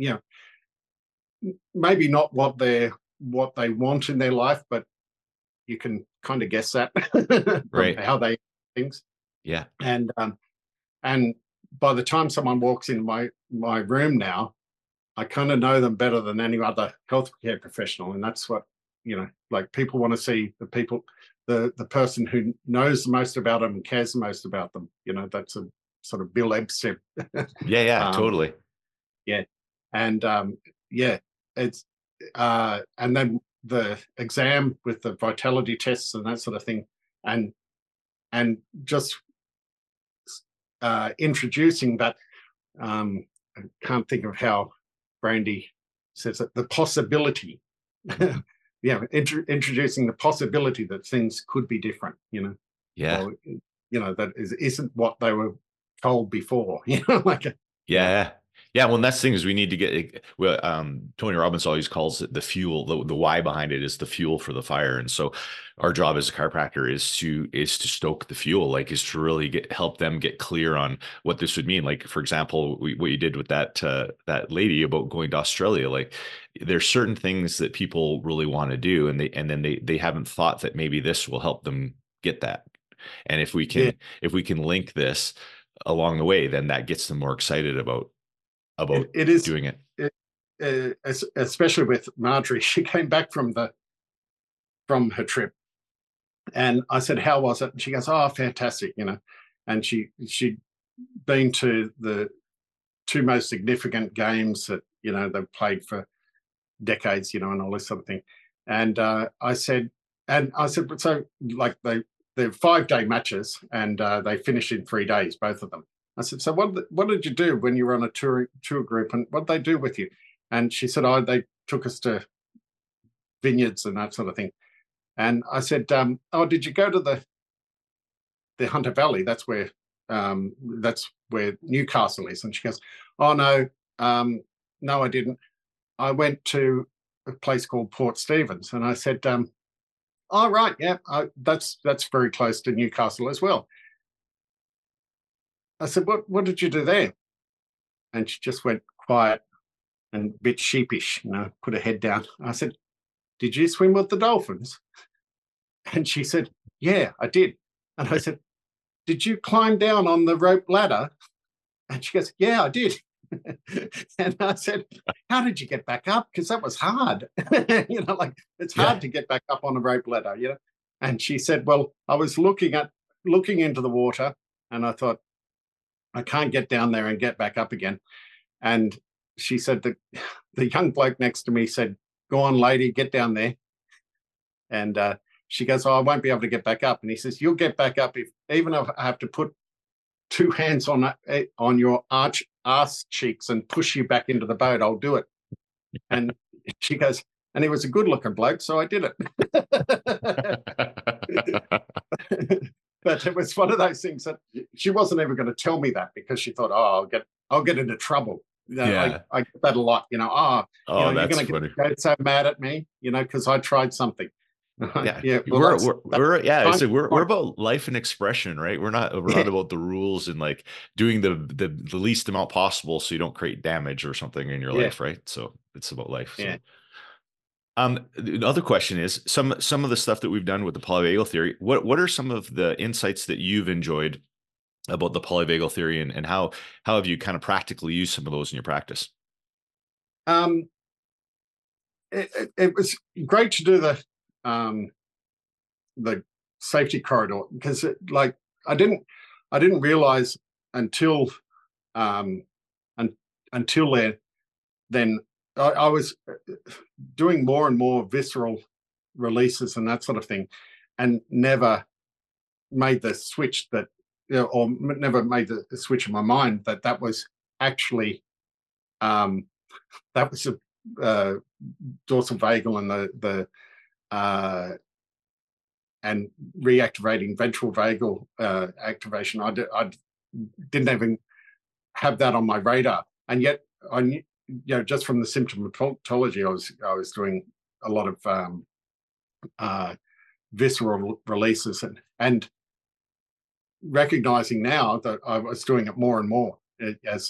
maybe not what they want in their life, but you can kind of guess that from how they things. And by the time someone walks in my room now, I kind of know them better than any other healthcare professional, and that's what like people want to see the person who knows the most about them and cares the most about them. That's a sort of Bill Ebstep. Totally. And it's and then the exam with the vitality tests and that sort of thing, and just introducing that can't think of how Brandy says it, the possibility. Yeah, introducing the possibility that things could be different, Yeah. or that isn't what they were told before, like Yeah. Yeah. Well, and that's the thing is we need to get, well, Tony Robbins always calls it the fuel, the why behind it is the fuel for the fire. And so our job as a chiropractor is to stoke the fuel, like is to really help them get clear on what this would mean. Like, for example, what you did with that lady about going to Australia, like there's certain things that people really want to do. And then they haven't thought that maybe this will help them get that. And if we yeah. can link this along the way, then that gets them more excited about It is doing it. Especially with Marjorie. She came back from her trip, and I said, "How was it?" And she goes, "Oh, fantastic," And she'd been to the two most significant games that they've played for decades, and all this sort of thing. And I said, so like they're 5-day matches, and they finished in 3 days, both of them. I said, so what did you do when you were on a tour group, and what did they do with you? And she said, oh, they took us to vineyards and that sort of thing. And I said, oh, did you go to the Hunter Valley? That's where Newcastle is. And she goes, oh no, no, I didn't. I went to a place called Port Stephens. And I said, oh right, yeah, that's very close to Newcastle as well. I said, what did you do there? And she just went quiet and a bit sheepish, put her head down. I said, did you swim with the dolphins? And she said, yeah, I did. And I said, did you climb down on the rope ladder? And she goes, yeah, I did. And I said, how did you get back up? Because that was hard. Like it's hard to get back up on a rope ladder, And she said, well, I was looking into the water, and I thought, I can't get down there and get back up again. And she said, the young bloke next to me said, go on, lady, get down there. And she goes, oh, I won't be able to get back up. And he says, you'll get back up even if I have to put 2 hands on your ass cheeks and push you back into the boat, I'll do it. And she goes, and he was a good looking bloke, so I did it. But it was one of those things that she wasn't ever going to tell me that, because she thought, oh, I'll get into trouble. I get that a lot, you're going to get so mad at me, because I tried something. Yeah, we're about life and expression, right? We're not about the rules and like doing the least amount possible so you don't create damage or something in your life, right? So it's about life. Yeah. So. The other question is some of the stuff that we've done with the polyvagal theory. What are some of the insights that you've enjoyed about the polyvagal theory, and how have you kind of practically used some of those in your practice? It was great to do the safety corridor, because I didn't realize until then I was doing more and more visceral releases and that sort of thing, and never made the switch or never made the switch in my mind that was actually that was a dorsal vagal and and reactivating ventral vagal activation. I didn't even have that on my radar, and yet I knew, just from the symptomatology, I was doing a lot of visceral releases, and recognizing now that I was doing it more and more as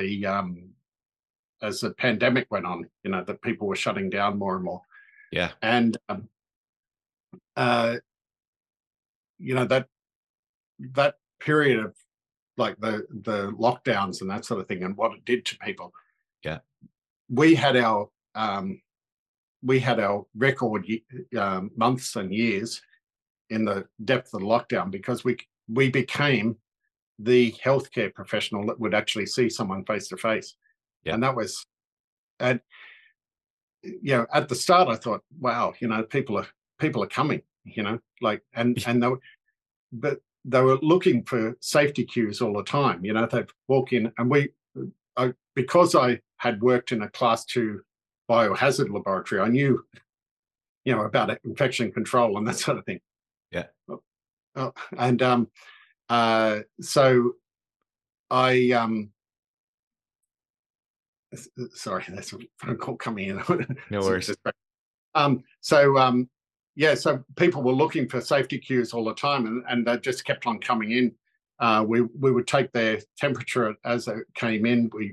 the pandemic went on. That people were shutting down more and more. Yeah, and that period of like the lockdowns and that sort of thing, and what it did to people. Yeah, we had our record months and years in the depth of the lockdown, because we became the healthcare professional that would actually see someone face to face. And that was, at the start I thought, wow, people are coming, but they were looking for safety cues all the time. They'd walk in, and because I had worked in a class 2 biohazard laboratory, I knew, about infection control and that sort of thing. Yeah. And so I sorry, there's a phone call coming in. No worries. So people were looking for safety cues all the time, and they just kept on coming in. We would take their temperature as it came in. We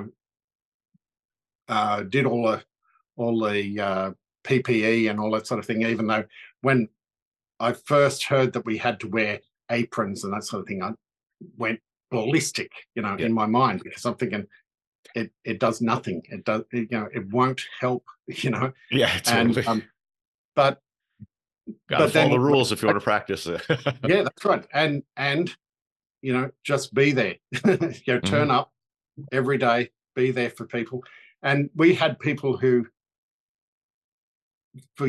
did all the PPE and all that sort of thing. Even though when I first heard that we had to wear aprons and that sort of thing, I went ballistic, in my mind, because I'm thinking it does nothing. It does, it won't help, Yeah, totally. And but gotta follow the rules if you want to practice it. Yeah, that's right. And just be there. Turn up every day, be there for people. And we had people who, for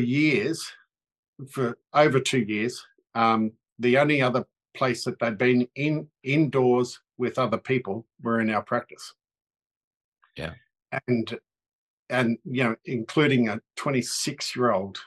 over 2 years, the only other place that they'd been indoors with other people were in our practice. Yeah. And including a 26-year-old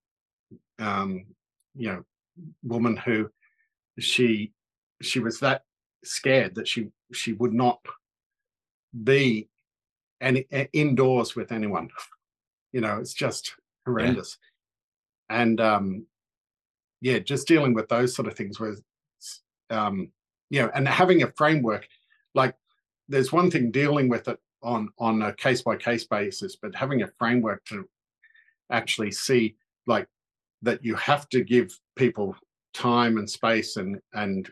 woman who she was that scared that she would not be indoors with anyone. It's just horrendous. Yeah. And just dealing with those sort of things was and having a framework. Like, there's one thing dealing with it on a case-by-case basis, but having a framework to actually see, like, that you have to give people time and space and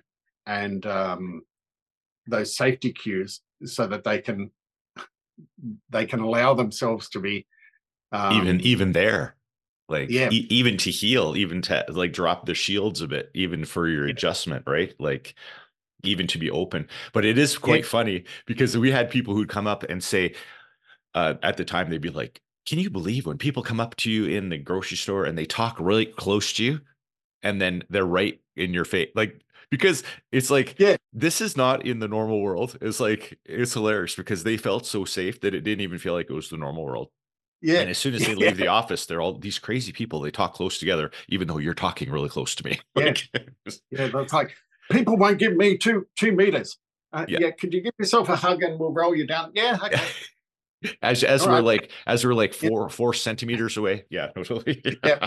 those safety cues so that they can allow themselves to be even there, like, yeah. Even to heal, even to, like, drop the shields a bit, even for your adjustment, right? Like, even to be open. But it is quite funny, because we had people who'd come up and say, at the time, they'd be like, can you believe when people come up to you in the grocery store and they talk really close to you, and then they're right in your face? Like, because it's like, this is not in the normal world. It's like, it's hilarious, because they felt so safe that it didn't even feel like it was the normal world. Yeah. And as soon as they leave the office, they're all these crazy people. They talk close together, even though you're talking really close to me. Like, that's like, people won't give me two meters. Could you give yourself a hug and we'll roll you down? Yeah, okay. As we're right. like 4 centimeters away. Yeah, totally. Yeah.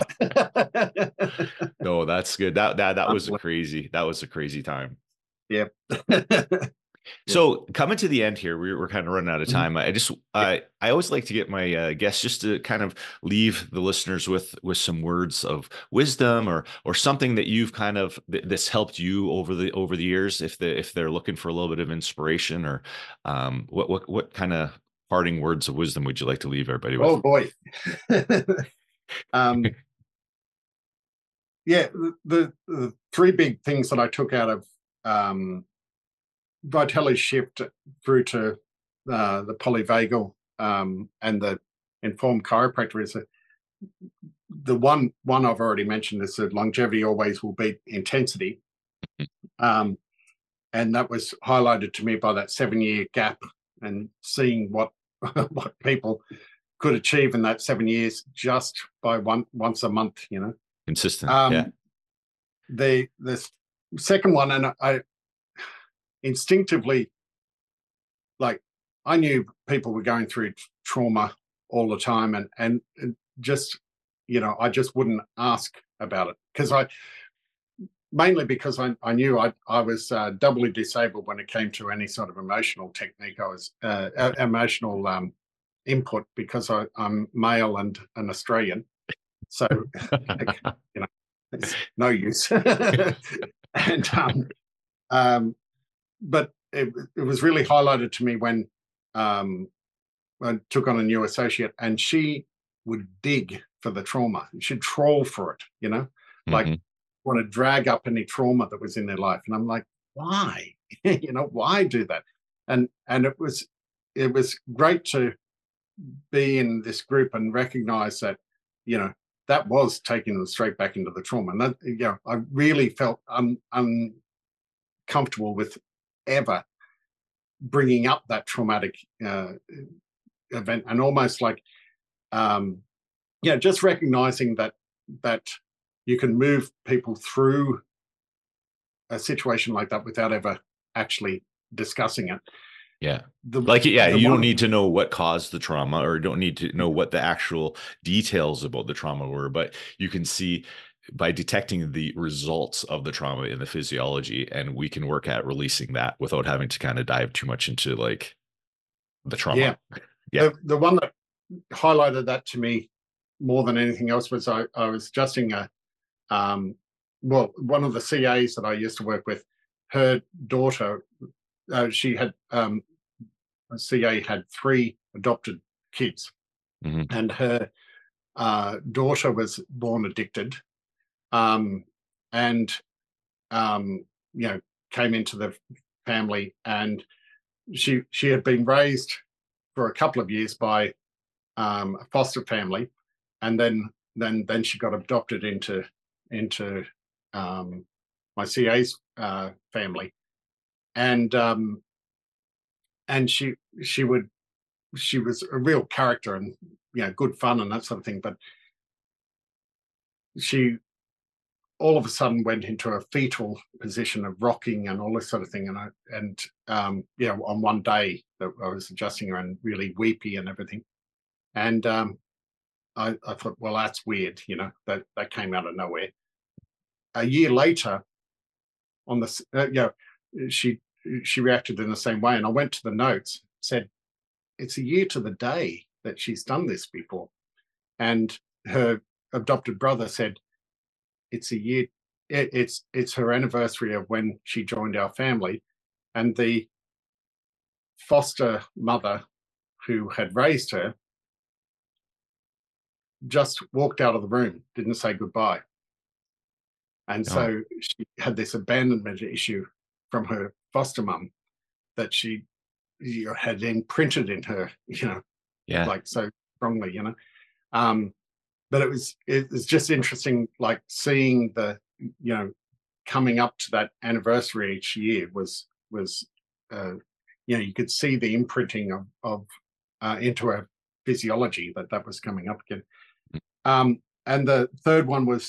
No, that's good. That was a crazy time. Yeah. So, coming to the end here, we're kind of running out of time. I always like to get my guests just to kind of leave the listeners with some words of wisdom, or something that you've kind of that's helped you over the years, if they're looking for a little bit of inspiration, or what kind of parting words of wisdom would you like to leave everybody with? Oh boy. The 3 big things that I took out of Vitelli's shift through to the polyvagal and the informed chiropractor is the one I've already mentioned is that longevity always will beat intensity. And that was highlighted to me by that 7-year gap, and seeing what people could achieve in that 7 years just by once a month, consistent. The second one, and I instinctively, like, I knew people were going through trauma all the time, and just, I just wouldn't ask about it, because mainly because I knew I was doubly disabled when it came to any sort of emotional technique. I was emotional input, because I'm male and an Australian, so it's no use. And but it was really highlighted to me when I took on a new associate, and she would dig for the trauma. She'd trawl for it, like, want to drag up any trauma that was in their life. And I'm like, why? Why do that? And it was great to be in this group and recognize that, that was taking them straight back into the trauma. And that, I really felt uncomfortable with ever bringing up that traumatic event, and almost like just recognizing that you can move people through a situation like that without ever actually discussing it. Yeah. The, you don't need to know what caused the trauma, or don't need to know what the actual details about the trauma were, but you can see by detecting the results of the trauma in the physiology, and we can work at releasing that without having to kind of dive too much into like the trauma. Yeah. The one that highlighted that to me more than anything else was I was adjusting one of the CAs that I used to work with, her daughter, she had a CA had 3 adopted kids, and her daughter was born addicted, and came into the family, and she had been raised for a couple of years by a foster family, and then she got adopted into my CA's family, and she was a real character, and good fun and that sort of thing, but she all of a sudden went into a fetal position of rocking and all this sort of thing, and on one day that I was adjusting her, and really weepy and everything, and I thought, well, that's weird, that came out of nowhere. A year later, on the she reacted in the same way, and I went to the notes, said it's a year to the day that she's done this before, and her adopted brother said it's a year, it's her anniversary of when she joined our family, and the foster mother who had raised her just walked out of the room, didn't say goodbye. And so she had this abandonment issue from her foster mum that she had imprinted in her, like so strongly, but it was just interesting, like seeing the, coming up to that anniversary each year was you could see the imprinting of into her physiology that was coming up again. And the third one was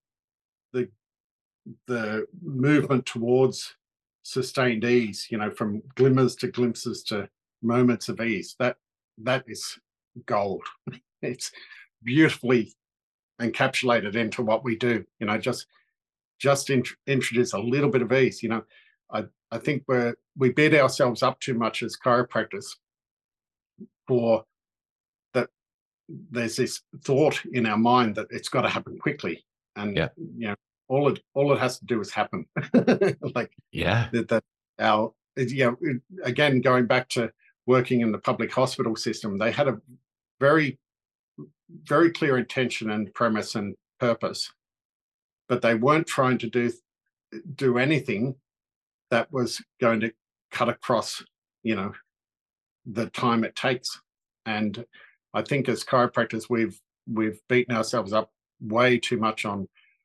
the movement towards sustained ease, from glimmers to glimpses to moments of ease. That is gold. It's beautifully encapsulated into what we do. Just introduce a little bit of ease. I think we beat ourselves up too much as chiropractors for that. There's this thought in our mind that it's got to happen quickly, and all it has to do is happen. Again, going back to working in the public hospital system, they had a very, very clear intention and premise and purpose, but they weren't trying to do anything that was going to cut across, the time it takes. And I think as chiropractors, we've beaten ourselves up way too much on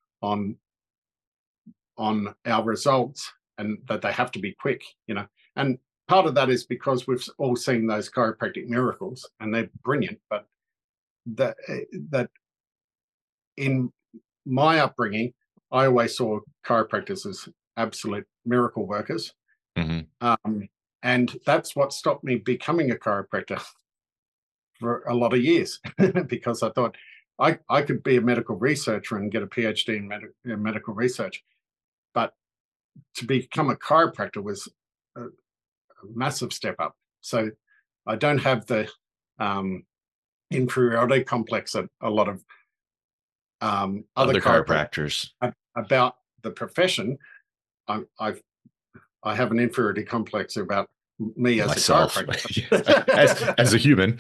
our results, and that they have to be quick, And part of that is because we've all seen those chiropractic miracles, and they're brilliant. But that in my upbringing, I always saw chiropractors as absolute miracle workers, and that's what stopped me becoming a chiropractor for a lot of years, because I thought I could be a medical researcher and get a PhD in medical research, but to become a chiropractor was a massive step up. So I don't have the inferiority complex that a lot of other chiropractors about the profession. I have an inferiority complex about me as myself, a chiropractor, as a human,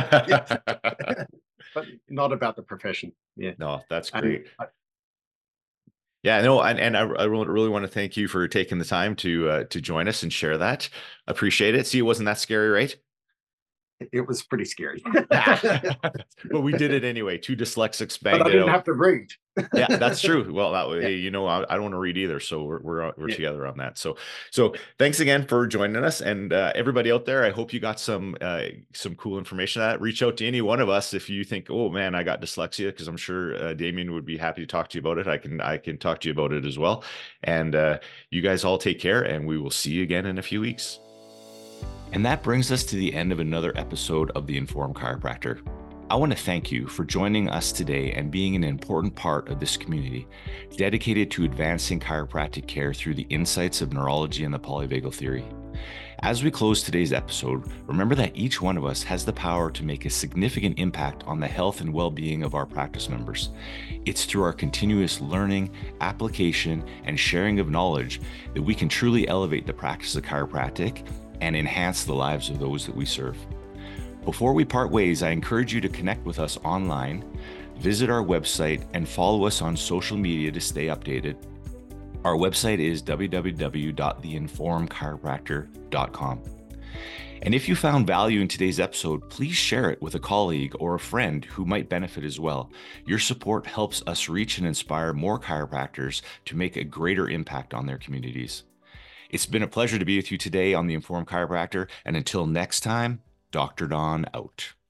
but not about the profession. Yeah, no, that's great. Yeah, no, and I really want to thank you for taking the time to join us and share that. Appreciate it. See, it wasn't that scary, right? It was pretty scary. But we did it anyway. Two dyslexics banged but I didn't have to read. Yeah, that's true. Well, that way, Yeah. I don't want to read either, so we're Yeah. together on that. So thanks again for joining us, and everybody out there. I hope you got some cool information. That reach out to any one of us if you think, oh man, I got dyslexia, because I'm sure Damien would be happy to talk to you about it. I can talk to you about it as well. And you guys all take care, and we will see you again in a few weeks. And that brings us to the end of another episode of The Informed Chiropractor. I want to thank you for joining us today and being an important part of this community, dedicated to advancing chiropractic care through the insights of neurology and the polyvagal theory. As we close today's episode, remember that each one of us has the power to make a significant impact on the health and well-being of our practice members. It's through our continuous learning, application, and sharing of knowledge that we can truly elevate the practice of chiropractic and enhance the lives of those that we serve. Before we part ways, I encourage you to connect with us online, visit our website, and follow us on social media to stay updated. Our website is www.theinformedchiropractor.com. And if you found value in today's episode, please share it with a colleague or a friend who might benefit as well. Your support helps us reach and inspire more chiropractors to make a greater impact on their communities. It's been a pleasure to be with you today on The Informed Chiropractor, and until next time, Dr. Don out.